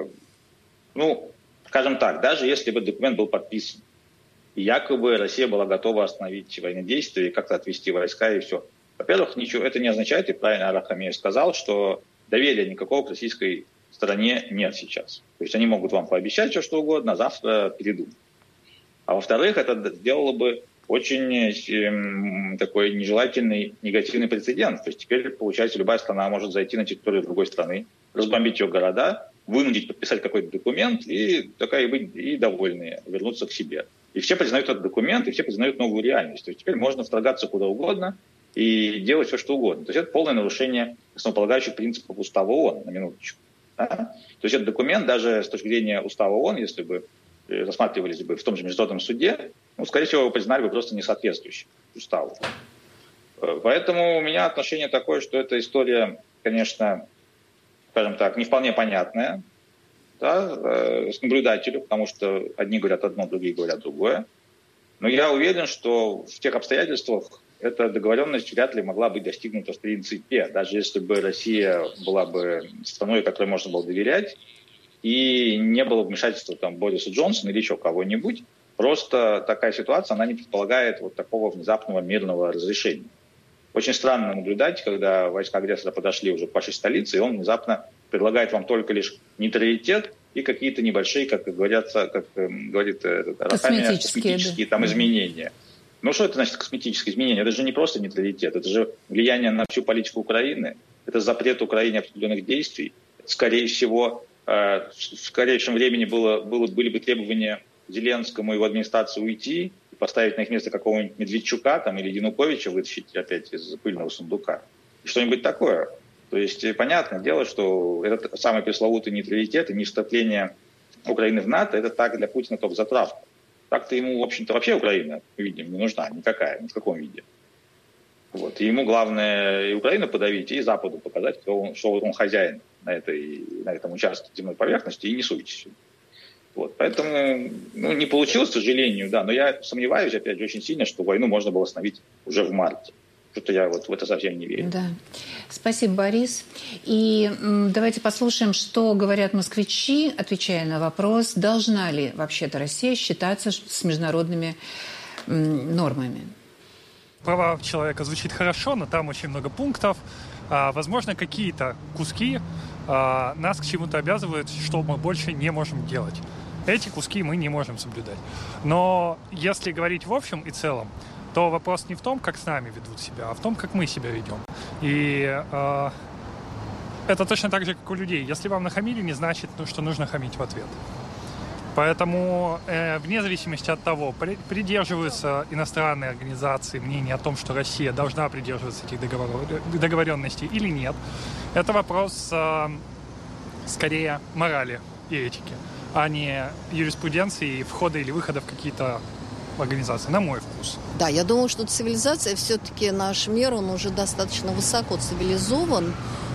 ну, скажем так, даже если бы документ был подписан, и якобы Россия была готова остановить военные действия и как-то отвести войска и все. Во-первых, ничего это не означает, и правильно Арахамия сказал, что доверия никакого к российской стороне нет сейчас. То есть они могут вам пообещать все, что угодно, а завтра передумать. А во-вторых, это сделало бы очень э, такой нежелательный негативный прецедент. То есть теперь, получается, любая страна может зайти на территорию другой страны, разбомбить ее города, вынудить подписать какой-то документ и, такая, и быть и довольные, вернуться к себе. И все признают этот документ, и все признают новую реальность. То есть теперь можно вторгаться куда угодно и делать все, что угодно. То есть это полное нарушение основополагающих принципов Устава ООН, на минуточку. Да? То есть этот документ, даже с точки зрения Устава ООН, если бы рассматривались бы в том же международном суде, ну, скорее всего, его признали бы просто несоответствующим Уставу. Поэтому у меня отношение такое, что эта история, конечно, скажем так, не вполне понятная, да, с наблюдателю, потому что одни говорят одно, другие говорят другое. Но я уверен, что в тех обстоятельствах эта договоренность вряд ли могла быть достигнута в принципе, даже если бы Россия была бы страной, которой можно было доверять, и не было вмешательства там Бориса Джонсона или еще кого-нибудь. Просто такая ситуация, она не предполагает вот такого внезапного мирного разрешения. Очень странно наблюдать, когда войска агрессора подошли уже к вашей столице, и он внезапно предлагает вам только лишь нейтралитет и какие-то небольшие, как говорятся, как говорит Рахамия, косметические да. там изменения. Ну что это значит косметические изменения? Это же не просто нейтралитет, это же влияние на всю политику Украины, это запрет Украине определенных действий. Скорее всего, в скорейшем времени было, было, были бы требования Зеленскому и его администрации уйти и поставить на их место какого-нибудь Медведчука там, или Януковича вытащить опять из пыльного сундука. Что-нибудь такое. То есть понятное дело, что этот самый пресловутый нейтралитет и не вступление Украины в НАТО, это так для Путина только затравка. Так-то ему, в общем-то, вообще Украина, видим, не нужна никакая, ни в каком виде. Вот. И ему главное и Украину подавить, и Западу показать, что он, что он хозяин на, этой, на этом участке земной поверхности, и не суйтесь. Вот. Поэтому ну, не получилось, к сожалению, да, но я сомневаюсь, опять же, очень сильно, что войну можно было остановить уже в марте. Что-то я вот в это совсем не верю. Да. Спасибо, Борис. И м, давайте послушаем, что говорят москвичи, отвечая на вопрос, должна ли вообще-то Россия считаться с международными м, нормами. Права человека звучит хорошо, но там очень много пунктов. А, возможно, какие-то куски а, нас к чему-то обязывают, что мы больше не можем делать. Эти куски мы не можем соблюдать. Но если говорить в общем и целом, то вопрос не в том, как с нами ведут себя, а в том, как мы себя ведем. И э, это точно так же, как у людей. Если вам нахамили, не значит, ну, что нужно хамить в ответ. Поэтому, э, вне зависимости от того, при, придерживаются иностранные организации мнения о том, что Россия должна придерживаться этих договор, договоренностей или нет, это вопрос э, скорее морали и этики, а не юриспруденции, входа или выхода в какие-то организации, на мой вкус. Да, я думаю, что цивилизация, все-таки наш мир, он уже достаточно высоко цивилизован.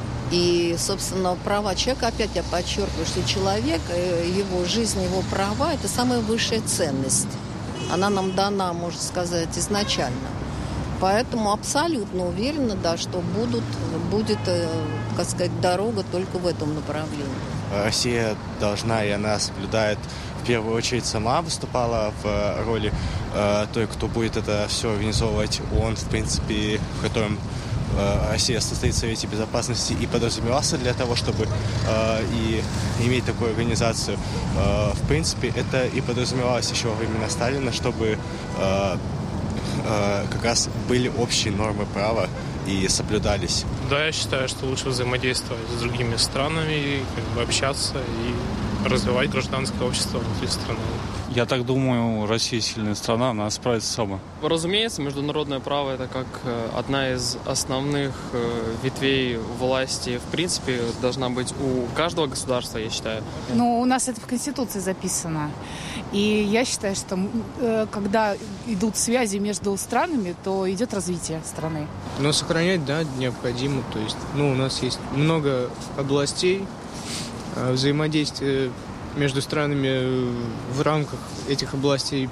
И, собственно, права человека, опять я подчеркиваю, что человек, его жизнь, его права – это самая высшая ценность. Она нам дана, можно сказать, изначально. Поэтому абсолютно уверена, да, что будут, будет, так сказать, дорога только в этом направлении. Россия должна, и она соблюдает, в первую очередь сама выступала в роли э, той, кто будет это все организовывать. ООН, в принципе, в котором э, Россия состоит в Совете Безопасности, и подразумевался для того, чтобы э, и иметь такую организацию. Э, в принципе, это и подразумевалось еще во времена Сталина, чтобы э, э, как раз были общие нормы права и соблюдались. Да, я считаю, что лучше взаимодействовать с другими странами, как бы общаться и развивать гражданское общество внутри страны. Я так думаю, Россия сильная страна, она справится сама. Разумеется, международное право – это как одна из основных ветвей власти. В принципе, должна быть у каждого государства, я считаю. Ну, у нас это в Конституции записано. И я считаю, что когда идут связи между странами, то идет развитие страны. Но сохранять, да, необходимо. То есть, ну, у нас есть много областей взаимодействия между странами в рамках этих областей.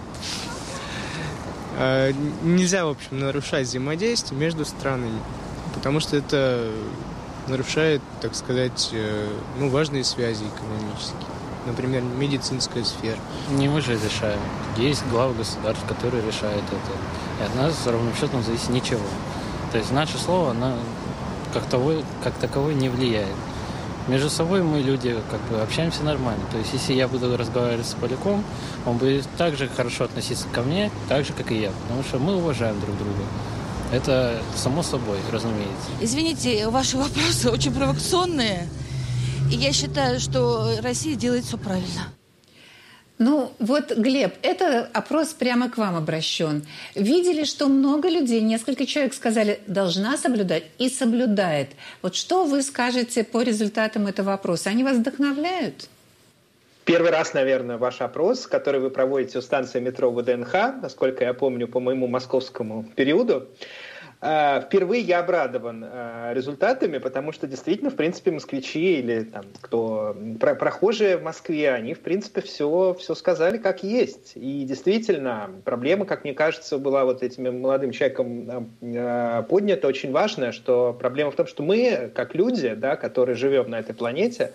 Нельзя, в общем, нарушать взаимодействие между странами, потому что это нарушает, так сказать, ну, важные связи экономические. Например, медицинская сфера. Не мы же решаем. Есть главы государств, которые решают это. И от нас, ровным счетом, зависит ничего. То есть наше слово, оно как таковое, как таковое не влияет. Между собой мы, люди, как бы общаемся нормально. То есть, если я буду разговаривать с поляком, он будет так же хорошо относиться ко мне, так же, как и я. Потому что мы уважаем друг друга. Это само собой, разумеется. Извините, ваши вопросы очень провокационные. И я считаю, что Россия делает все правильно. Ну, вот, Глеб, это опрос прямо к вам обращен. Видели, что много людей, несколько человек сказали, должна соблюдать и соблюдает. Вот что вы скажете по результатам этого опроса? Они вас вдохновляют? Первый раз, наверное, ваш опрос, который вы проводите у станции метро ВДНХ, насколько я помню, по моему московскому периоду. Впервые я обрадован результатами, потому что действительно, в принципе, москвичи или там, кто прохожие в Москве, они, в принципе, все, все сказали как есть. И действительно, проблема, как мне кажется, была вот этим молодым человеком поднята очень важная, что проблема в том, что мы, как люди, да, которые живем на этой планете,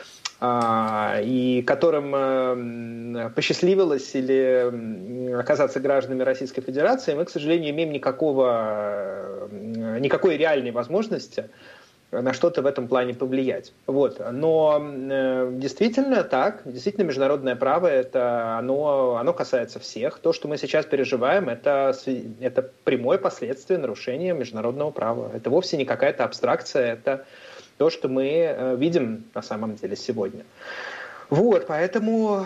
и которым посчастливилось или оказаться гражданами Российской Федерации, мы, к сожалению, не имеем никакого, никакой реальной возможности на что-то в этом плане повлиять. Вот. Но действительно так, действительно международное право, это, оно, оно касается всех. То, что мы сейчас переживаем, это, это прямое последствие нарушения международного права. Это вовсе не какая-то абстракция, это то, что мы видим на самом деле сегодня. Вот, поэтому,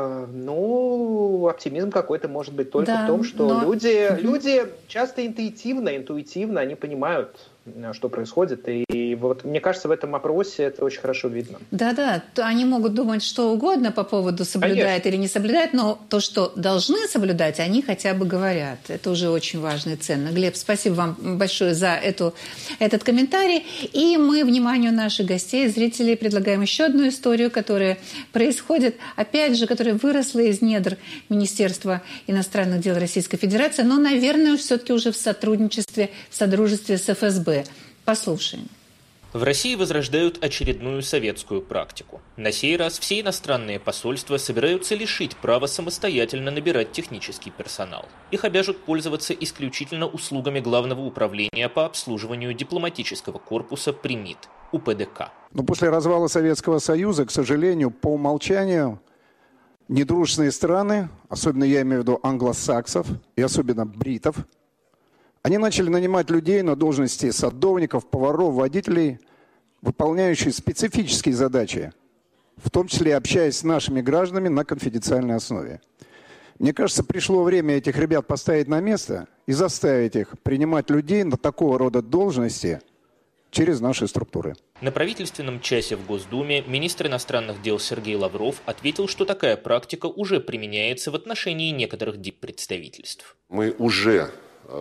ну, оптимизм какой-то может быть только да, в том, что но... люди, люди часто интуитивно, интуитивно, они понимают, что происходит. И, и вот, мне кажется, в этом опросе это очень хорошо видно. Да-да, они могут думать что угодно по поводу соблюдает Конечно. Или не соблюдает, но то, что должны соблюдать, они хотя бы говорят. Это уже очень важно и ценно. Глеб, спасибо вам большое за эту, этот комментарий. И мы вниманию наших гостей, зрителей, предлагаем еще одну историю, которая происходит, опять же, которая выросла из недр Министерства иностранных дел Российской Федерации, но, наверное, все-таки уже в сотрудничестве, в содружестве с эф эс бэ. Послушаем. В России возрождают очередную советскую практику. На сей раз все иностранные посольства собираются лишить права самостоятельно набирать технический персонал. Их обяжут пользоваться исключительно услугами Главного управления по обслуживанию дипломатического корпуса при МИД, у пэ дэ ка. Но после развала Советского Союза, к сожалению, по умолчанию недружественные страны, особенно я имею в виду англосаксов и особенно бритов, они начали нанимать людей на должности садовников, поваров, водителей, выполняющие специфические задачи, в том числе общаясь с нашими гражданами на конфиденциальной основе. Мне кажется, пришло время этих ребят поставить на место и заставить их принимать людей на такого рода должности через наши структуры. На правительственном часе в Госдуме министр иностранных дел Сергей Лавров ответил, что такая практика уже применяется в отношении некоторых диппредставительств. Мы уже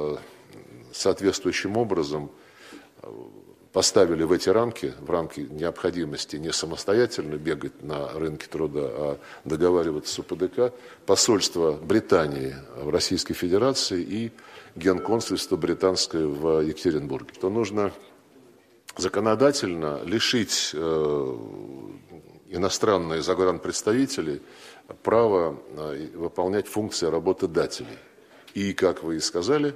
соответствующим образом поставили в эти рамки, в рамки необходимости не самостоятельно бегать на рынке труда, а договариваться с у пэ дэ ка, посольство Британии в Российской Федерации и генконсульство британское в Екатеринбурге. То нужно законодательно лишить э, иностранные загранпредставители права э, выполнять функции работодателей. И, как вы и сказали,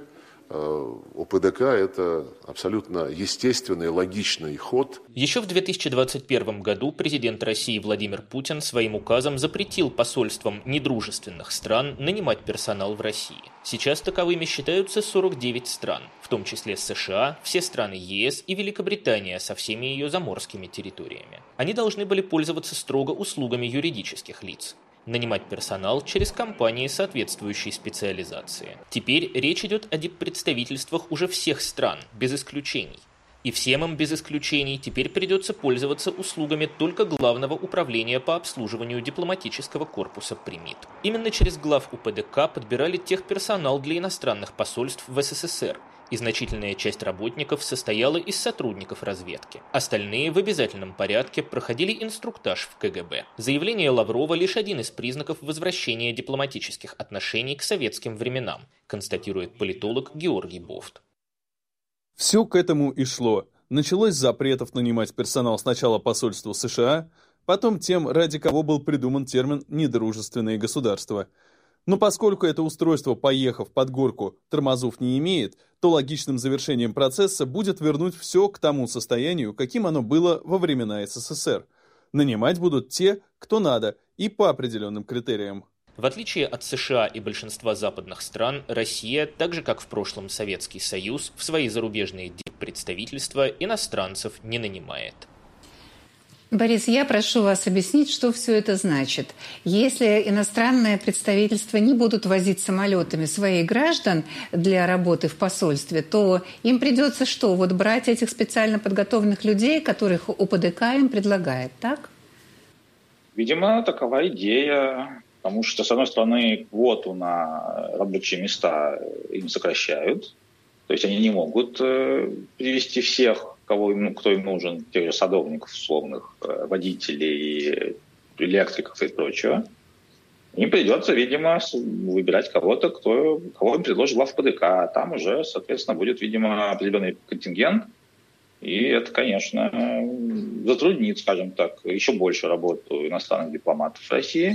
у пэ дэ ка это абсолютно естественный, логичный ход. Еще в две тысячи двадцать первом году президент России Владимир Путин своим указом запретил посольствам недружественных стран нанимать персонал в России. Сейчас таковыми считаются сорок девять стран, в том числе США, все страны е эс и Великобритания со всеми ее заморскими территориями. Они должны были пользоваться строго услугами юридических лиц. Нанимать персонал через компании соответствующей специализации. Теперь речь идет о диппредставительствах уже всех стран, без исключений. И всем им без исключений теперь придется пользоваться услугами только Главного управления по обслуживанию дипломатического корпуса при МИД. Именно через глав у пэ дэ ка подбирали техперсонал для иностранных посольств в эс эс эс эр, и значительная часть работников состояла из сотрудников разведки. Остальные в обязательном порядке проходили инструктаж в ка гэ бэ. Заявление Лаврова лишь один из признаков возвращения дипломатических отношений к советским временам, констатирует политолог Георгий Бофт. Все к этому и шло. Началось с запретов нанимать персонал сначала посольству США, потом тем, ради кого был придуман термин «недружественные государства». Но поскольку это устройство, поехав под горку, тормозов не имеет, то логичным завершением процесса будет вернуть все к тому состоянию, каким оно было во времена СССР. Нанимать будут те, кто надо, и по определенным критериям. В отличие от США и большинства западных стран, Россия, так же как в прошлом Советский Союз, в свои зарубежные диппредставительства иностранцев не нанимает. Борис, я прошу вас объяснить, что все это значит. Если иностранные представительства не будут возить самолетами своих граждан для работы в посольстве, то им придется что? Вот брать этих специально подготовленных людей, которых ОПДК им предлагает, так? Видимо, такова идея. Потому что, с одной стороны, квоту на рабочие места им сокращают. То есть они не могут привести всех, кого, ну, кто им нужен, тех же садовников, условных, водителей, электриков и прочего. Им придется, видимо, выбирать кого-то, кто, кого им предложит главпдк. А там уже, соответственно, будет, видимо, определенный контингент. И это, конечно, затруднит, скажем так, еще больше работу иностранных дипломатов в России.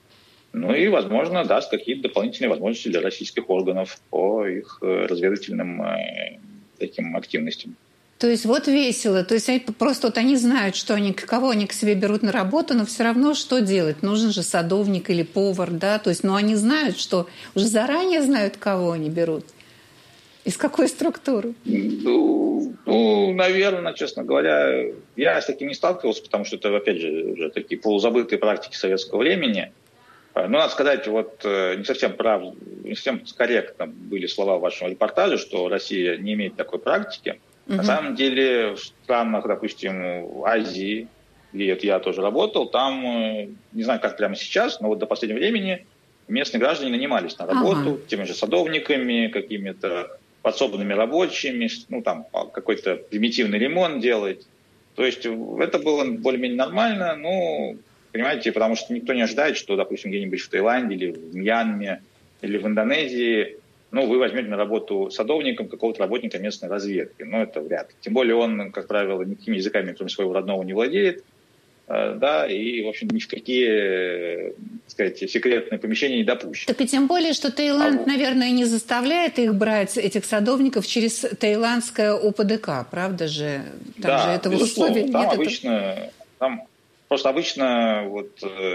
Ну и, возможно, даст какие-то дополнительные возможности для российских органов по их разведывательным таким активностям. То есть вот весело. То есть они, просто вот они знают, что они, кого они к себе берут на работу, но все равно что делать? Нужен же садовник или повар, да? То есть, ну они знают, что уже заранее знают, кого они берут. Из какой структуры? Ну, ну, наверное, честно говоря, я с таким не сталкивался, потому что это, опять же, уже такие полузабытые практики советского времени. Но надо сказать, вот не совсем прав, не совсем корректно были слова в вашем репортаже, что Россия не имеет такой практики. Угу. На самом деле в странах, допустим, Азии, где я тоже работал, там, не знаю, как прямо сейчас, но вот до последнего времени местные граждане нанимались на работу ага. теми же садовниками, какими-то подсобными рабочими, ну там какой-то примитивный ремонт делать. То есть это было более-менее нормально, ну, понимаете, потому что никто не ожидает, что, допустим, где-нибудь в Таиланде или в Мьянме или в Индонезии, ну, вы возьмете на работу садовником какого-то работника местной разведки. Ну, это вряд ли. Тем более он, как правило, никакими языками, кроме своего родного, не владеет. Да, и, в общем, ни в какие, так сказать, секретные помещения не допущен. Так и тем более, что Таиланд, а, наверное, не заставляет их брать, этих садовников, через таиландское ОПДК, правда же? Там да, же этого безусловно. условия Там нет. обычно, это... там просто обычно вот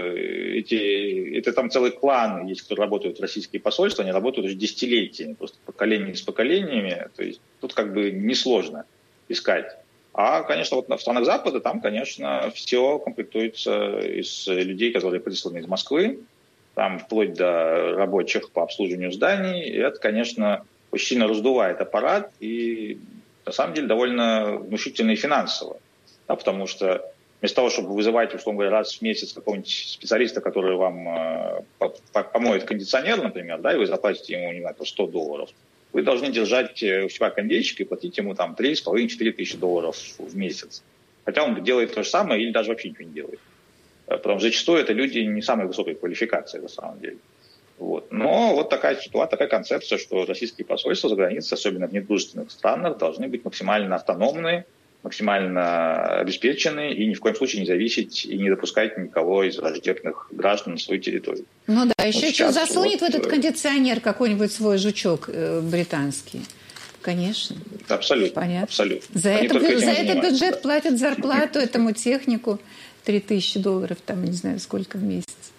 эти, это там целый клан есть, кто работают в российские посольства, они работают уже десятилетиями, просто поколение с поколениями, то есть тут как бы несложно искать. А, конечно, вот в странах Запада там, конечно, все комплектуется из людей, которые присланы из Москвы, там вплоть до рабочих по обслуживанию зданий. И это, конечно, очень сильно раздувает аппарат и, на самом деле, довольно внушительно и финансово. Да, потому что вместо того, чтобы вызывать, условно говоря, раз в месяц какого-нибудь специалиста, который вам э, помоет кондиционер, например, да, и вы заплатите ему, не знаю, сто долларов, вы должны держать у себя кондейчик и платить ему там три с половиной - четыре тысячи долларов в месяц. Хотя он делает то же самое или даже вообще ничего не делает. Потому что зачастую это люди не самой высокой квалификации на самом деле. Вот. Но вот такая ситуация, такая концепция, что российские посольства за границей, особенно в недружественных странах, должны быть максимально автономны, максимально обеспечены и ни в коем случае не зависеть и не допускать никого из враждебных граждан на свою территорию. Ну да, еще вот что засунет вот, в этот кондиционер какой-нибудь свой жучок э, британский. Конечно. Абсолютно. Понятно. Абсолютно. За, это, за этот бюджет да. платят зарплату этому технику три тысячи долларов, там не знаю сколько в месяц.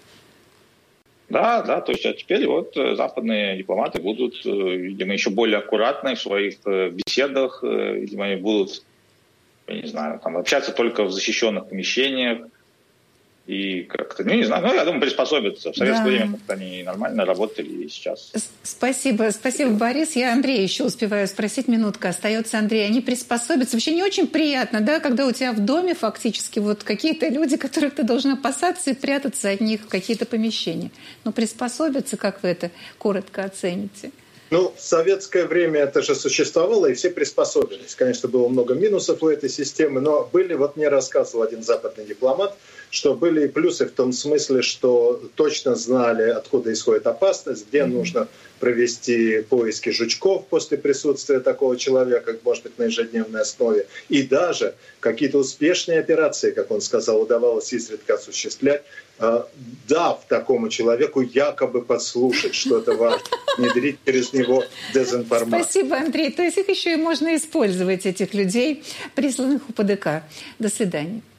Да, да, то есть а теперь вот западные дипломаты будут, видимо, еще более аккуратны в своих беседах, видимо, они будут, я не знаю, там, общаться только в защищенных помещениях и как-то, ну, не знаю, ну, я думаю, приспособиться. В советское да. время как-то они нормально работали и сейчас. Спасибо, спасибо, Борис. Я Андрея еще успеваю спросить, минутка остается, Андрей. Они приспособятся. Вообще не очень приятно, да, когда у тебя в доме фактически вот какие-то люди, которых ты должен опасаться и прятаться от них в какие-то помещения. Но приспособятся, как вы это коротко оцените? Ну, в советское время это же существовало, и все приспособились. Конечно, было много минусов у этой системы, но были, вот мне рассказывал один западный дипломат, что были и плюсы в том смысле, что точно знали, откуда исходит опасность, где mm-hmm. нужно провести поиски жучков после присутствия такого человека, может быть, на ежедневной основе. И даже какие-то успешные операции, как он сказал, удавалось изредка осуществлять, дав такому человеку якобы подслушать что-то важное, внедрить через него дезинформацию. Спасибо, Андрей. То есть их еще и можно использовать, этих людей, присланных у ПДК. До свидания.